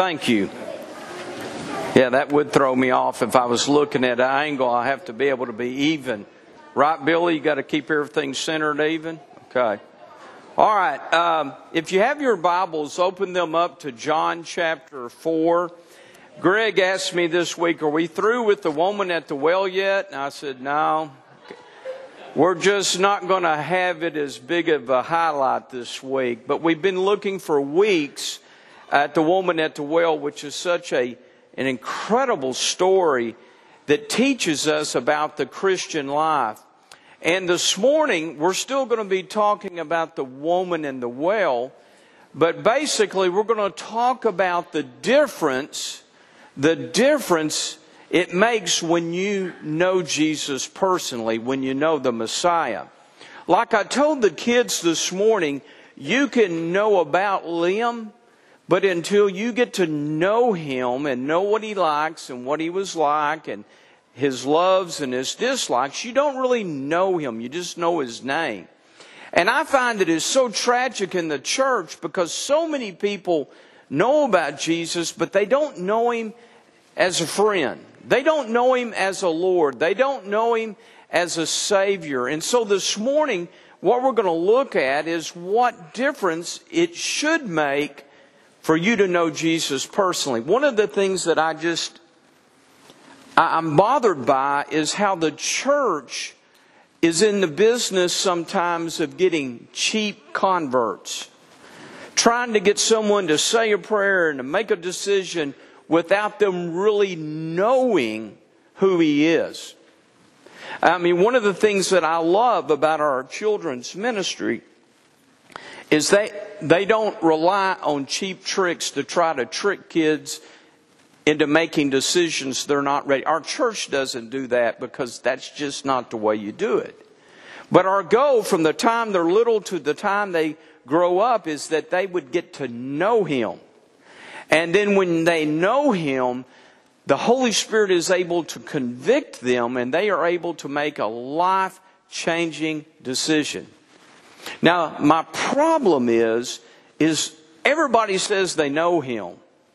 Thank you. Yeah, that would throw me off if I was looking at an angle. I have to be able to be even. Right, Billy? You got to keep everything centered even? Okay. All right. If you have your Bibles, open them up to John chapter 4. Greg asked me this week, are we through with the woman at the well yet? And I said, no. We're just not going to have it as big of a highlight this week. But we've been looking for weeks at the woman at the well, which is such an incredible story that teaches us about the Christian life. And this morning, we're still going to be talking about the woman in the well. But basically, we're going to talk about the difference it makes when you know Jesus personally, when you know the Messiah. Like I told the kids this morning, you can know about Liam, but until you get to know him and know what he likes and what he was like and his loves and his dislikes, you don't really know him. You just know his name. And I find it is so tragic in the church because so many people know about Jesus, but they don't know him as a friend. They don't know him as a Lord. They don't know him as a Savior. And so this morning, what we're going to look at is what difference it should make for you to know Jesus personally. One of the things that I'm bothered by is how the church is in the business sometimes of getting cheap converts. Trying to get someone to say a prayer and to make a decision without them really knowing who he is. I mean, one of the things that I love about our children's ministry is they don't rely on cheap tricks to try to trick kids into making decisions they're not ready. Our church doesn't do that because that's just not the way you do it. But our goal from the time they're little to the time they grow up is that they would get to know him. And then when they know him, the Holy Spirit is able to convict them and they are able to make a life-changing decision. Now, my problem is everybody says they know him,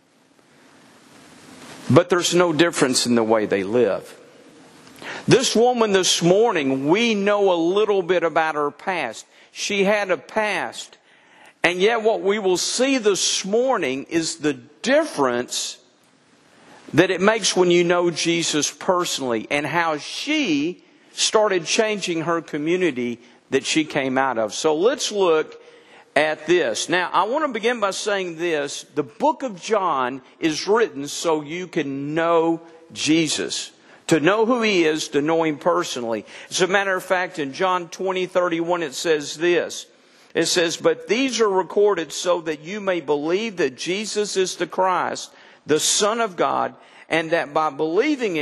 but there's no difference in the way they live. This woman this morning, we know a little bit about her past. She had a past. And yet what we will see this morning is the difference that it makes when you know Jesus personally and how she started changing her community that she came out of. So let's look at this. Now, I want to begin by saying this. The book of John is written so you can know Jesus. To know who he is, to know him personally. As a matter of fact, in John 20:31 it says this. It says, but these are recorded so that you may believe that Jesus is the Christ, the Son of God, and that by believing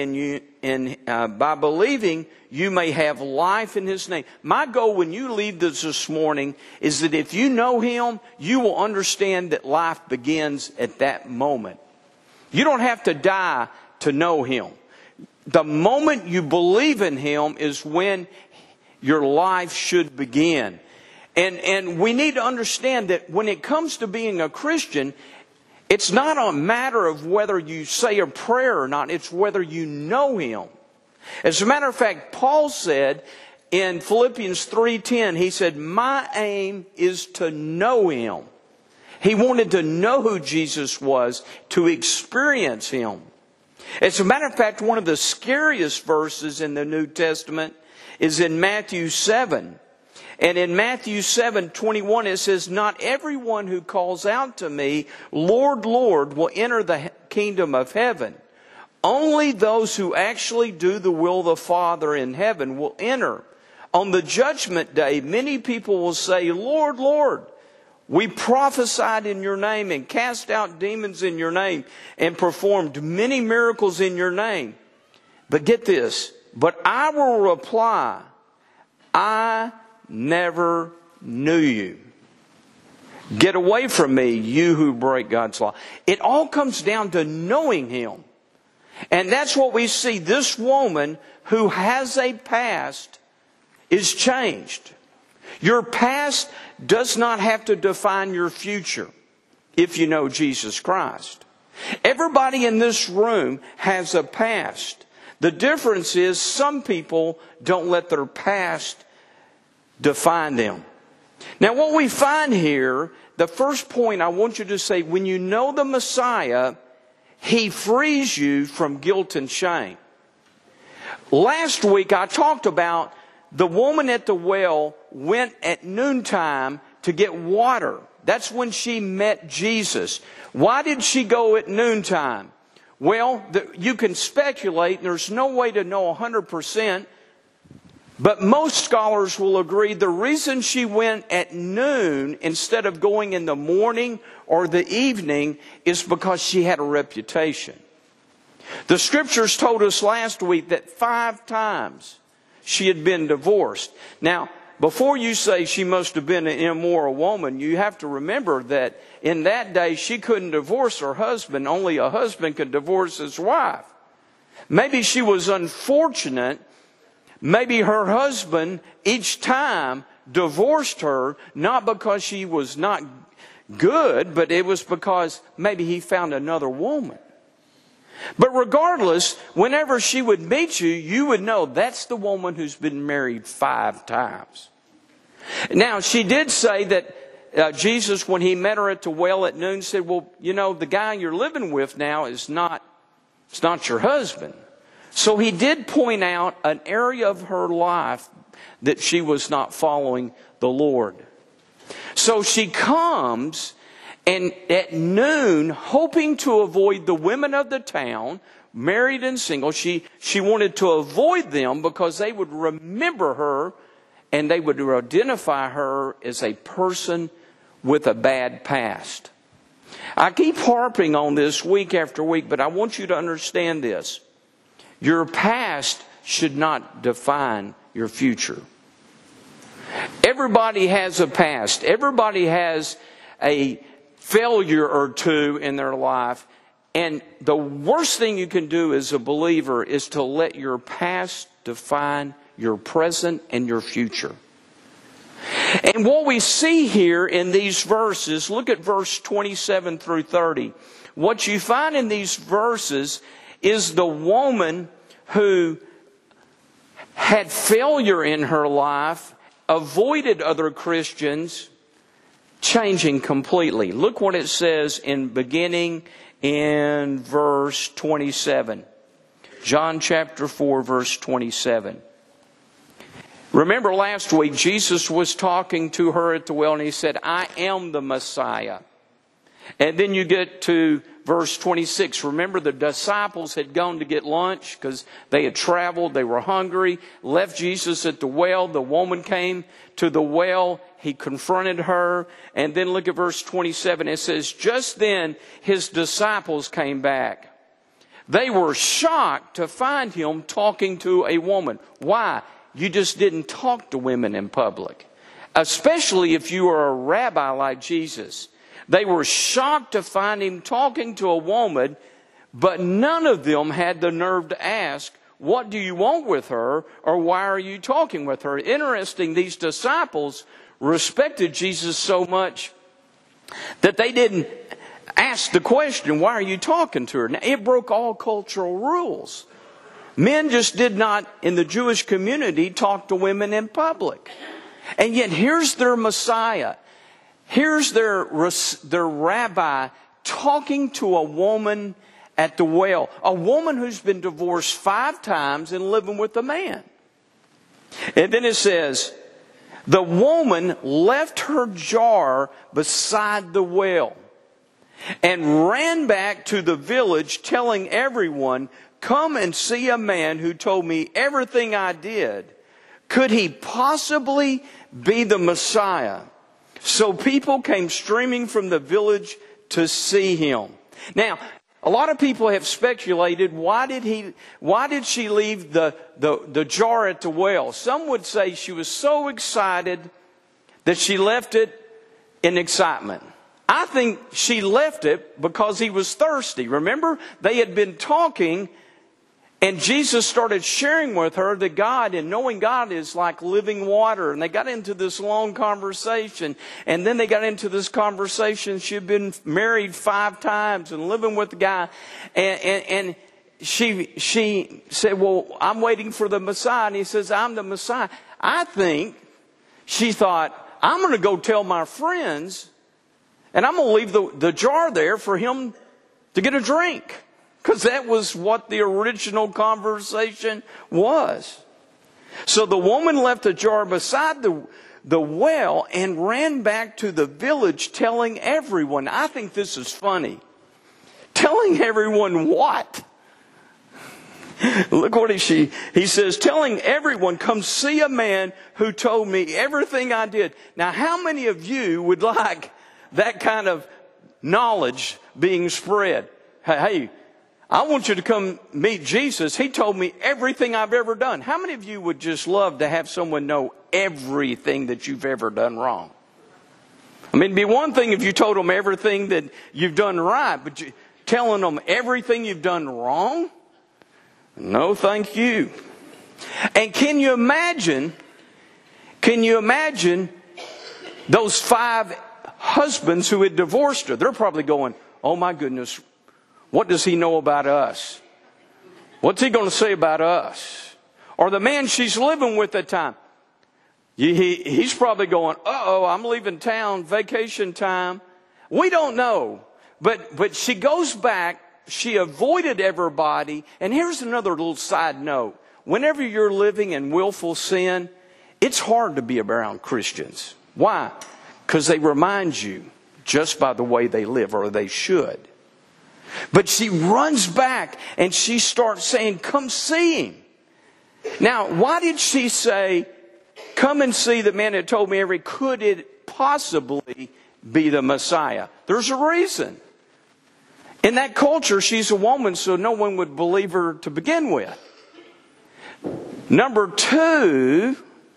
you may have life in his name. My goal when you leave this morning is that if you know him, you will understand that life begins at that moment. You don't have to die to know him. The moment you believe in him is when your life should begin. And we need to understand that when it comes to being a Christian, it's not a matter of whether you say a prayer or not. It's whether you know him. As a matter of fact, Paul said in Philippians 3:10, he said, my aim is to know him. He wanted to know who Jesus was, to experience him. As a matter of fact, one of the scariest verses in the New Testament is in Matthew 7. And in Matthew 7:21 it says, not everyone who calls out to me, Lord, Lord, will enter the kingdom of heaven. Only those who actually do the will of the Father in heaven will enter. On the judgment day, many people will say, Lord, Lord, we prophesied in your name and cast out demons in your name and performed many miracles in your name. But get this, but I will reply, I never knew you. Get away from me, you who break God's law. It all comes down to knowing him. And that's what we see. This woman who has a past is changed. Your past does not have to define your future if you know Jesus Christ. Everybody in this room has a past. The difference is some people don't let their past define them. Now what we find here, the first point I want you to say, when you know the Messiah, He frees you from guilt and shame. Last week I talked about the woman at the well went at noontime to get water. That's when she met Jesus. Why did she go at noontime? Well, you can speculate. There's no way to know 100%. But most scholars will agree the reason she went at noon instead of going in the morning or the evening is because she had a reputation. The Scriptures told us last week that 5 times she had been divorced. Now, before you say she must have been an immoral woman, you have to remember that in that day she couldn't divorce her husband. Only a husband could divorce his wife. Maybe she was unfortunate. Maybe her husband each time divorced her, not because she was not good, but it was because maybe he found another woman. But regardless, whenever she would meet you, you would know that's the woman who's been married 5 times. Now, she did say that Jesus, when He met her at the well at noon, said, well, you know, the guy you're living with now it's not your husband. So He did point out an area of her life that she was not following the Lord. So she comes, and at noon, hoping to avoid the women of the town, married and single, she wanted to avoid them because they would remember her and they would identify her as a person with a bad past. I keep harping on this week after week, but I want you to understand this. Your past should not define your future. Everybody has a past. Everybody has a failure or two in their life. And the worst thing you can do as a believer is to let your past define your present and your future. And what we see here in these verses, look at verse 27 through 30. What you find in these verses is the woman who had failure in her life, avoided other Christians, changing completely. Look what it says beginning in verse 27. John chapter 4, verse 27. Remember last week, Jesus was talking to her at the well and He said, I am the Messiah. And then you get to verse 26. Remember, the disciples had gone to get lunch because they had traveled. They were hungry. Left Jesus at the well. The woman came to the well. He confronted her. And then look at verse 27. It says, just then His disciples came back. They were shocked to find Him talking to a woman. Why? You just didn't talk to women in public. Especially if you are a rabbi like Jesus. They were shocked to find Him talking to a woman, but none of them had the nerve to ask, what do you want with her, or why are you talking with her? Interesting, these disciples respected Jesus so much that they didn't ask the question, why are you talking to her? Now, it broke all cultural rules. Men just did not, in the Jewish community, talk to women in public. And yet here's their Messiah. Here's their rabbi talking to a woman at the well. A woman who's been divorced 5 times and living with a man. And then it says, the woman left her jar beside the well and ran back to the village telling everyone, come and see a man who told me everything I did. Could he possibly be the Messiah? So people came streaming from the village to see him. Now, a lot of people have speculated, why did she leave the jar at the well? Some would say she was so excited that she left it in excitement. I think she left it because he was thirsty. Remember, they had been talking And Jesus started sharing with her that God and knowing God is like living water. And they got into this long conversation. And then they got into this conversation. She had been married 5 times and living with the guy. And she said, well, I'm waiting for the Messiah. And he says, I'm the Messiah. I think she thought, I'm going to go tell my friends. And I'm going to leave the jar there for him to get a drink. Because that was what the original conversation was. So the woman left the jar beside the well and ran back to the village telling everyone. I think this is funny. Telling everyone what? Look what he says, telling everyone, come see a man who told me everything I did. Now, how many of you would like that kind of knowledge being spread? Hey, I want you to come meet Jesus. He told me everything I've ever done. How many of you would just love to have someone know everything that you've ever done wrong? I mean, it'd be one thing if you told them everything that you've done right, but telling them everything you've done wrong? No, thank you. And can you imagine those 5 husbands who had divorced her? They're probably going, oh my goodness, what does he know about us? What's he going to say about us? Or the man she's living with at the time. He's probably going, uh-oh, I'm leaving town, vacation time. We don't know. But she goes back. She avoided everybody. And here's another little side note. Whenever you're living in willful sin, it's hard to be around Christians. Why? Because they remind you just by the way they live, or they should. But she runs back and she starts saying, come see him. Now, why did she say, come and see the man that told me could it possibly be the Messiah? There's a reason. In that culture, she's a woman, so no one would believe her to begin with. Number two,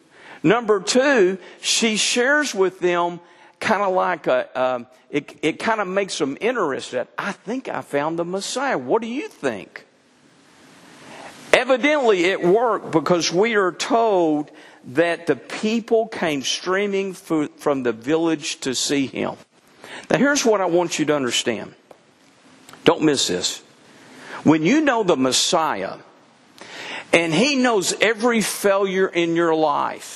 she shares with them kind of like it kind of makes them interested. I think I found the Messiah. What do you think? Evidently it worked, because we are told that the people came streaming from the village to see him. Now here's what I want you to understand. Don't miss this. When you know the Messiah, and he knows every failure in your life,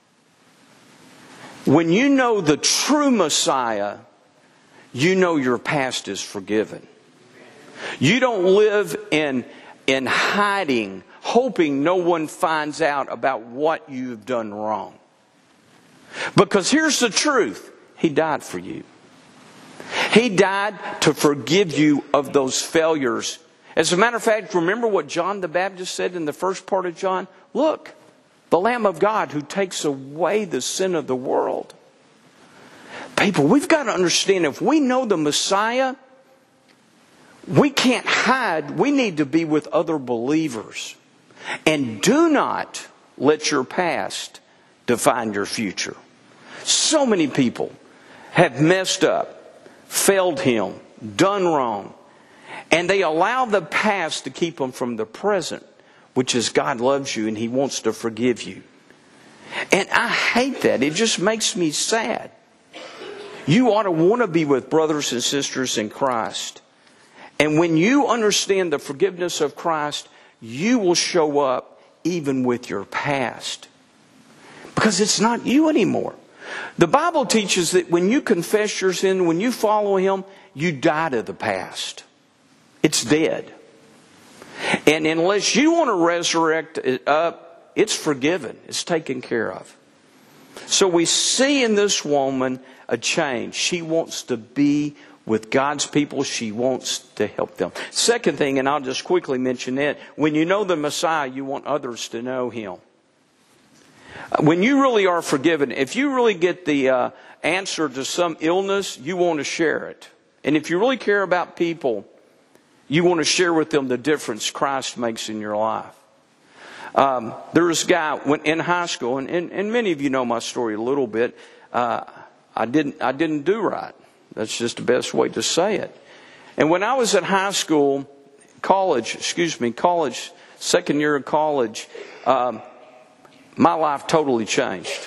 when you know the true Messiah, you know your past is forgiven. You don't live in hiding, hoping no one finds out about what you've done wrong. Because here's the truth. He died for you. He died to forgive you of those failures. As a matter of fact, remember what John the Baptist said in the first part of John? Look, the Lamb of God who takes away the sin of the world. People, we've got to understand, if we know the Messiah, we can't hide. We need to be with other believers. And do not let your past define your future. So many people have messed up, failed him, done wrong. And they allow the past to keep them from the present, which is God loves you and he wants to forgive you. And I hate that. It just makes me sad. You ought to want to be with brothers and sisters in Christ. And when you understand the forgiveness of Christ, you will show up even with your past. Because it's not you anymore. The Bible teaches that when you confess your sin, when you follow him, you die to the past. It's dead. And unless you want to resurrect it up, it's forgiven. It's taken care of. So we see in this woman a change. She wants to be with God's people. She wants to help them. Second thing, and I'll just quickly mention it, when you know the Messiah, you want others to know him. When you really are forgiven, if you really get the answer to some illness, you want to share it. And if you really care about people, you want to share with them the difference Christ makes in your life. There was a guy in high school, and many of you know my story a little bit. I didn't do right. That's just the best way to say it. And when I was at college second year of college, my life totally changed.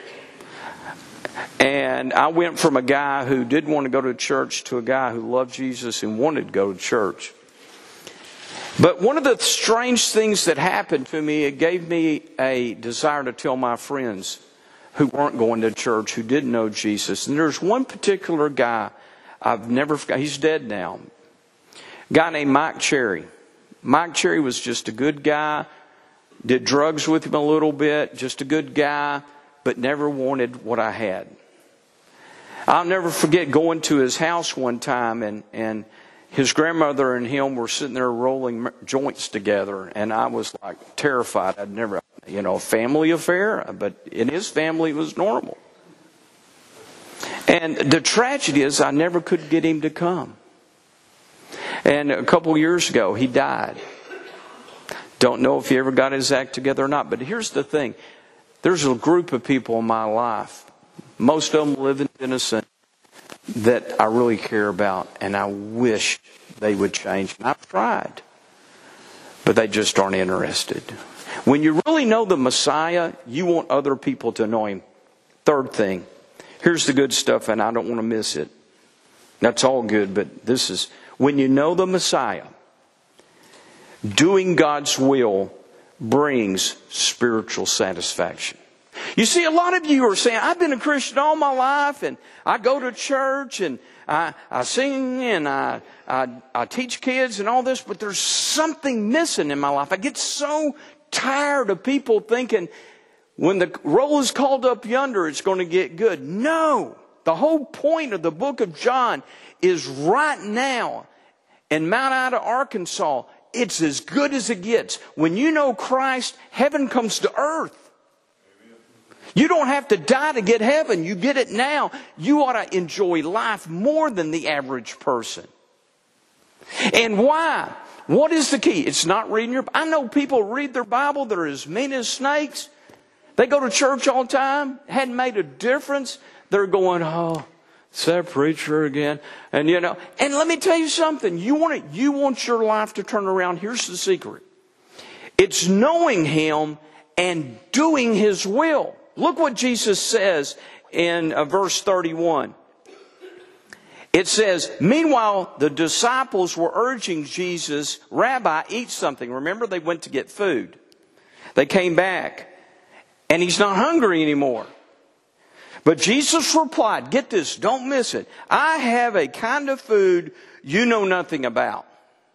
And I went from a guy who didn't want to go to church to a guy who loved Jesus and wanted to go to church. But one of the strange things that happened to me, it gave me a desire to tell my friends who weren't going to church, who didn't know Jesus. And there's one particular guy I've never forgotten. He's dead now. A guy named Mike Cherry. Mike Cherry was just a good guy. Did drugs with him a little bit. Just a good guy, but never wanted what I had. I'll never forget going to his house one time, and his grandmother and him were sitting there rolling joints together, and I was like terrified. I'd never, a family affair, but in his family it was normal. And the tragedy is I never could get him to come. And a couple of years ago, he died. Don't know if he ever got his act together or not, but here's the thing. There's a group of people in my life, most of them living innocent, that I really care about, and I wish they would change. And I've tried, but they just aren't interested. When you really know the Messiah, you want other people to know Him. Third thing, here's the good stuff, and I don't want to miss it. That's all good, but this is, when you know the Messiah, doing God's will brings spiritual satisfaction. You see, a lot of you are saying, I've been a Christian all my life, and I go to church, and I sing, and I teach kids and all this, but there's something missing in my life. I get so tired of people thinking, when the roll is called up yonder, it's going to get good. No! The whole point of the book of John is right now in Mount Ida, Arkansas, it's as good as it gets. When you know Christ, heaven comes to earth. You don't have to die to get heaven. You get it now. You ought to enjoy life more than the average person. And why? What is the key? It's not reading your Bible. I know people read their Bible. They're as mean as snakes. They go to church all the time. Hadn't made a difference. They're going, oh, it's that preacher again. And and let me tell you something. You want your life to turn around. Here's the secret. It's knowing Him and doing His will. Look what Jesus says in verse 31. It says, meanwhile, the disciples were urging Jesus, Rabbi, eat something. Remember, they went to get food. They came back, and He's not hungry anymore. But Jesus replied, get this, don't miss it. I have a kind of food you know nothing about.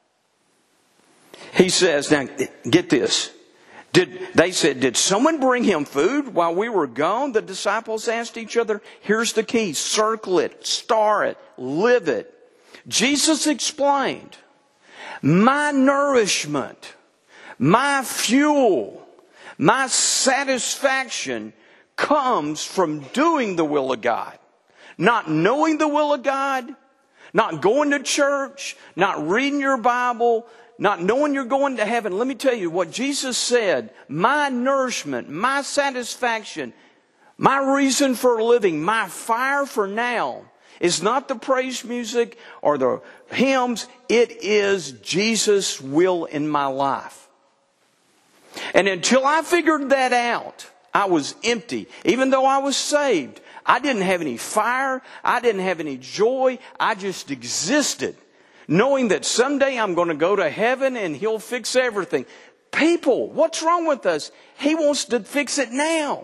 He says, now get this. They said, did someone bring Him food while we were gone? The disciples asked each other. Here's the key. Circle it, star it, live it. Jesus explained, my nourishment, my fuel, my satisfaction comes from doing the will of God. Not knowing the will of God, not going to church, not reading your Bible, not knowing you're going to heaven. Let me tell you what Jesus said. My nourishment, my satisfaction, my reason for living, my fire for now is not the praise music or the hymns. It is Jesus' will in my life. And until I figured that out, I was empty. Even though I was saved, I didn't have any fire. I didn't have any joy. I just existed, knowing that someday I'm going to go to heaven and He'll fix everything. People, what's wrong with us? He wants to fix it now.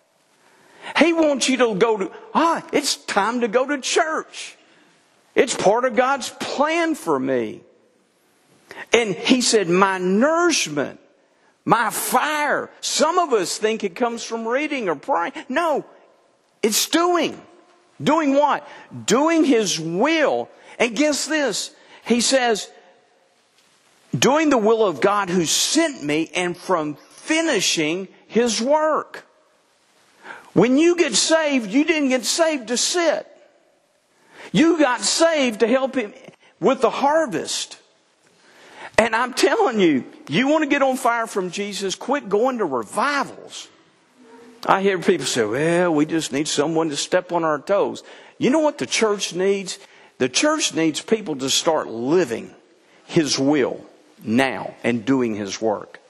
He wants you to go to, it's time to go to church. It's part of God's plan for me. And He said, my nourishment, my fire. Some of us think it comes from reading or praying. No, it's doing. Doing what? Doing His will. And guess this. He says, doing the will of God who sent me and from finishing His work. When you get saved, you didn't get saved to sit. You got saved to help Him with the harvest. And I'm telling you, you want to get on fire from Jesus, quit going to revivals. I hear people say, well, we just need someone to step on our toes. You know what the church needs? The church needs people to start living His will now and doing His work.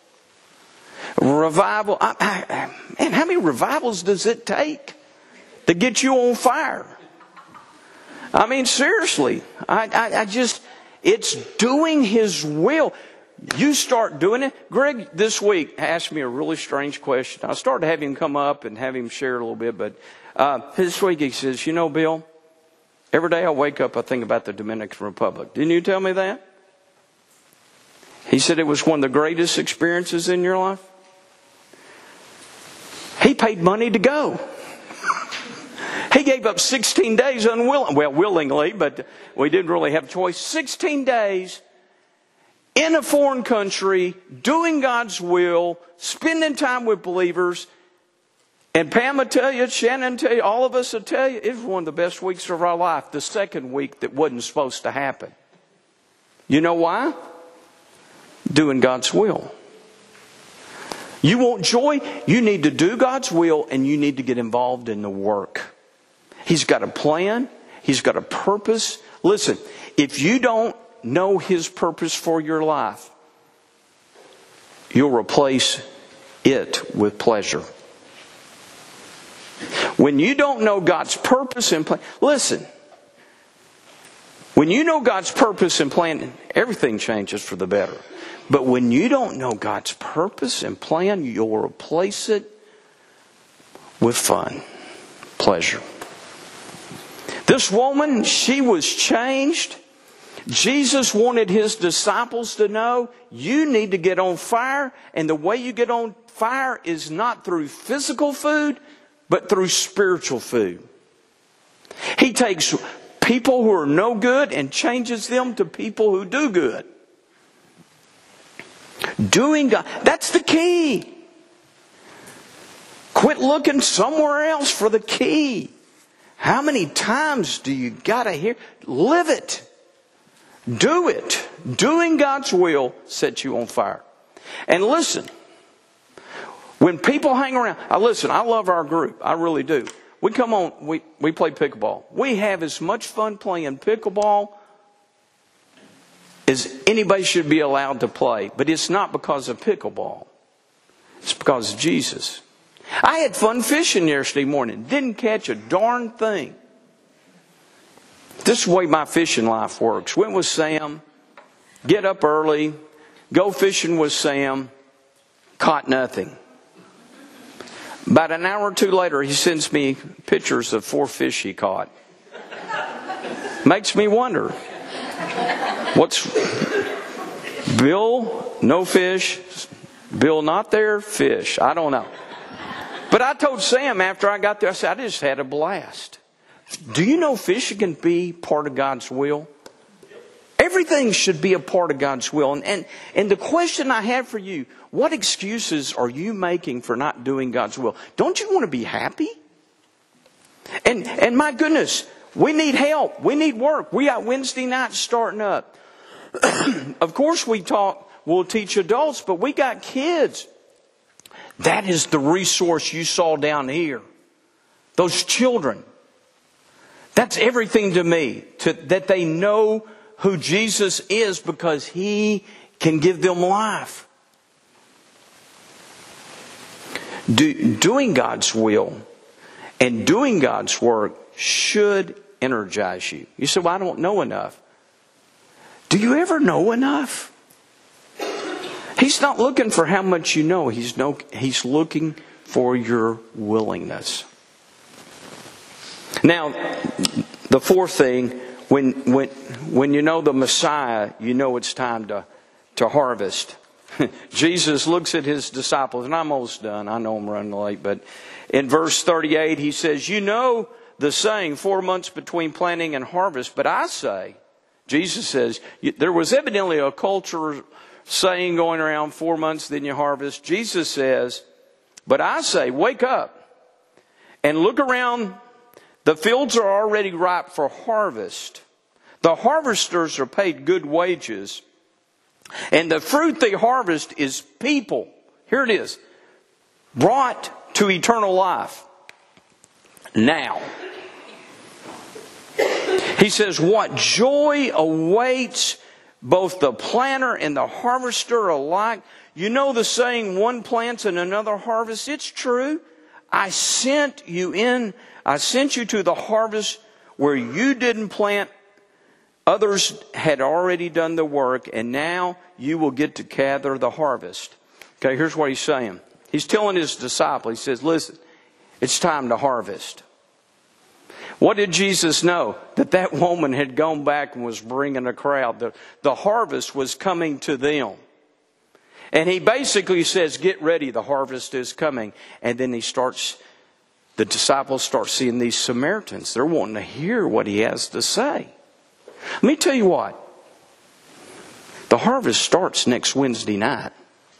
Revival. Man, how many revivals does it take to get you on fire? I mean, seriously. It's doing His will. You start doing it. Greg this week asked me a really strange question. I started to have him come up and have him share a little bit. But this week he says, you know, Bill, every day I wake up, I think about the Dominican Republic. Didn't you tell me that? He said it was one of the greatest experiences in your life. He paid money to go. He gave up 16 days willingly, but we didn't really have a choice. 16 days in a foreign country, doing God's will, spending time with believers. And Pam will tell you, Shannon will tell you, all of us will tell you, it was one of the best weeks of our life. The second week that wasn't supposed to happen. You know why? Doing God's will. You want joy? You need to do God's will, and you need to get involved in the work. He's got a plan. He's got a purpose. Listen, if you don't know His purpose for your life, you'll replace it with pleasure. When you don't know God's purpose and plan, listen, when you know God's purpose and plan, everything changes for the better. But when you don't know God's purpose and plan, you'll replace it with fun, pleasure. This woman, she was changed. Jesus wanted His disciples to know, you need to get on fire. And the way you get on fire is not through physical food, but through spiritual food. He takes people who are no good and changes them to people who do good. Doing God, that's the key. Quit looking somewhere else for the key. How many times do you gotta hear? Live it. Do it. Doing God's will sets you on fire. And listen, when people hang around, I love our group. I really do. We come on, we play pickleball. We have as much fun playing pickleball as anybody should be allowed to play. But it's not because of pickleball. It's because of Jesus. I had fun fishing yesterday morning. Didn't catch a darn thing. This is the way my fishing life works. Went with Sam. Get up early. Go fishing with Sam. Caught nothing. About an hour or two later, he sends me pictures of 4 fish he caught. Makes me wonder. What's Bill? No fish. Bill not there? Fish. I don't know. But I told Sam after I got there, I said, I just had a blast. Do you know fishing can be part of God's will? Everything should be a part of God's will. And the question I have for you, what excuses are you making for not doing God's will? Don't you want to be happy? And my goodness, we need help. We need work. We got Wednesday nights starting up. Of course we'll teach adults, but we got kids. That is the resource you saw down here. Those children. That's everything to me. That they know who Jesus is because He can give them life. Doing God's will and doing God's work should energize you. You say, well, I don't know enough. Do you ever know enough? He's not looking for how much you know. He's looking for your willingness. Now, the fourth thing, when you know the Messiah, you know it's time to harvest. Jesus looks at His disciples, and I'm almost done. I know I'm running late, but in verse 38, He says, you know the saying, 4 months between planting and harvest. But I say, Jesus says, there was evidently a culture saying going around 4 months, then you harvest. Jesus says, but I say, wake up and look around. The fields are already ripe for harvest. The harvesters are paid good wages. And the fruit they harvest is people. Here it is. Brought to eternal life. Now. He says, what joy awaits both the planter and the harvester alike. You know the saying, one plants and another harvests? It's true. I sent you to the harvest where you didn't plant. Others had already done the work, and now you will get to gather the harvest. Okay, here's what he's saying. He's telling his disciples, he says, listen, it's time to harvest. What did Jesus know? That woman had gone back and was bringing a crowd. The harvest was coming to them. And he basically says, get ready, the harvest is coming. And then the disciples start seeing these Samaritans. They're wanting to hear what he has to say. Let me tell you what. The harvest starts next Wednesday night.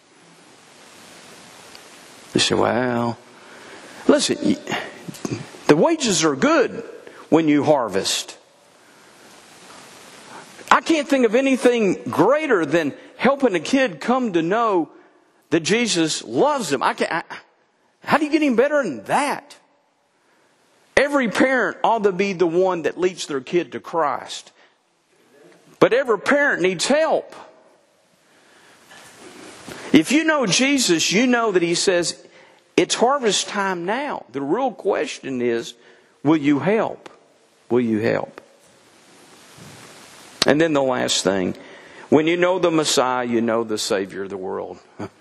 You say, well, listen, the wages are good when you harvest. I can't think of anything greater than helping a kid come to know that Jesus loves him. How do you get any better than that? Every parent ought to be the one that leads their kid to Christ. But every parent needs help. If you know Jesus, you know that he says, it's harvest time now. The real question is, will you help? Will you help? And then the last thing, when you know the Messiah, you know the Savior of the world.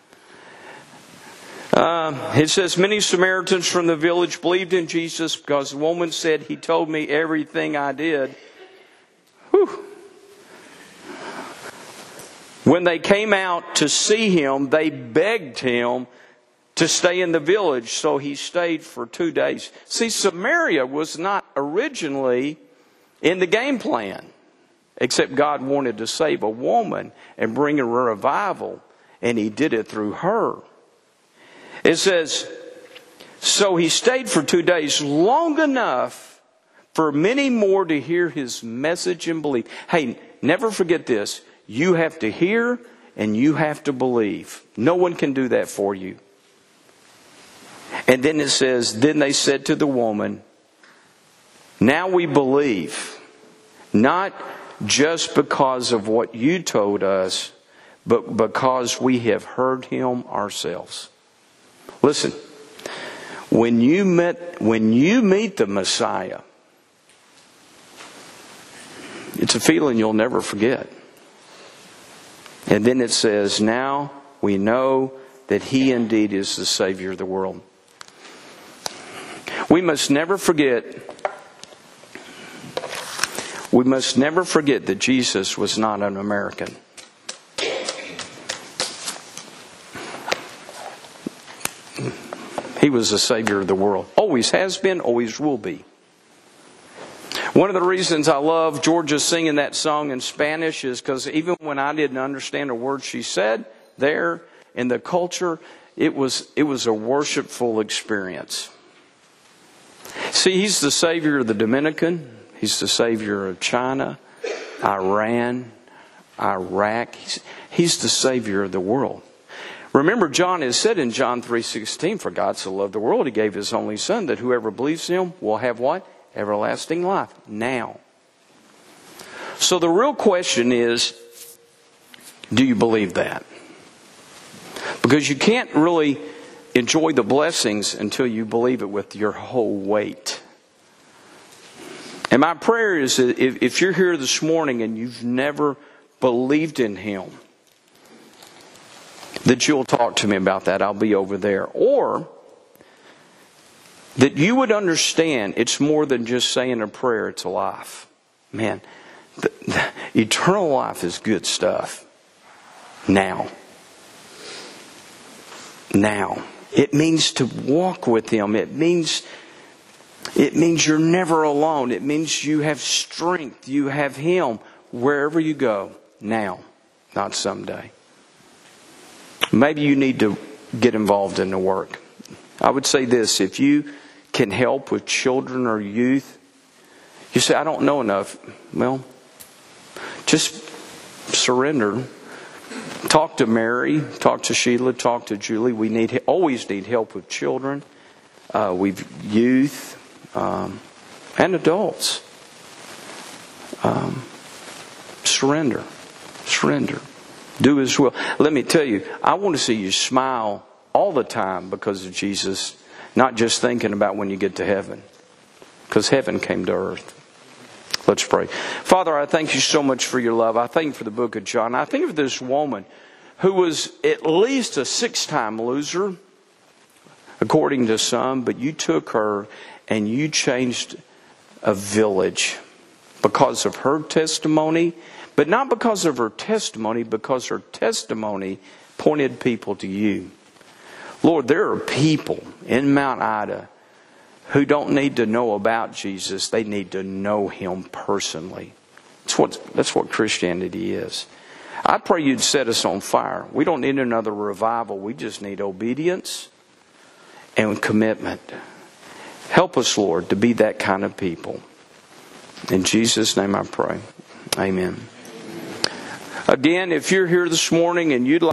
It says, many Samaritans from the village believed in Jesus because the woman said, he told me everything I did. Whew. When they came out to see him, they begged him to stay in the village, so he stayed for 2 days. See, Samaria was not originally in the game plan, except God wanted to save a woman and bring a revival, and he did it through her. It says, so he stayed for 2 days, long enough for many more to hear his message and believe. Hey, never forget this. You have to hear and you have to believe. No one can do that for you. And then it says, then they said to the woman, now we believe, not just because of what you told us, but because we have heard him ourselves. Listen, when you meet the Messiah, it's a feeling you'll never forget. And then it says, now we know that he indeed is the Savior of the world. We must never forget that Jesus was not an American. He was the Savior of the world. Always has been, always will be. One of the reasons I love Georgia singing that song in Spanish is because even when I didn't understand a word she said, there in the culture, it was a worshipful experience. See, he's the Savior of the Dominican. He's the Savior of China, Iran, Iraq. He's the Savior of the world. Remember, John has said in John 3:16, for God so loved the world, he gave his only Son, that whoever believes in him will have what? Everlasting life. Now. So the real question is, do you believe that? Because you can't really enjoy the blessings until you believe it with your whole weight. And my prayer is that if you're here this morning and you've never believed in him, that you'll talk to me about that. I'll be over there. Or that you would understand it's more than just saying a prayer, it's a life. Man, the eternal life is good stuff. Now. It means to walk with him. It means you're never alone. It means you have strength. You have him wherever you go. Now, not someday. Maybe you need to get involved in the work. I would say this, if you can help with children or youth, you say, I don't know enough. Well, just surrender. Talk to Mary, talk to Sheila, talk to Julie. We always need help with children, with youth, and adults. Surrender. Surrender. Do His will. Let me tell you, I want to see you smile all the time because of Jesus, not just thinking about when you get to heaven. Because heaven came to earth. Let's pray. Father, I thank you so much for your love. I thank you for the book of John. I think of this woman who was at least a 6-time loser, according to some, but you took her and you changed a village because of her testimony, but not because of her testimony, because her testimony pointed people to you. Lord, there are people in Mount Ida who don't need to know about Jesus. They need to know Him personally. That's what Christianity is. I pray you'd set us on fire. We don't need another revival. We just need obedience and commitment. Help us, Lord, to be that kind of people. In Jesus' name I pray. Amen. Again, if you're here this morning and you'd like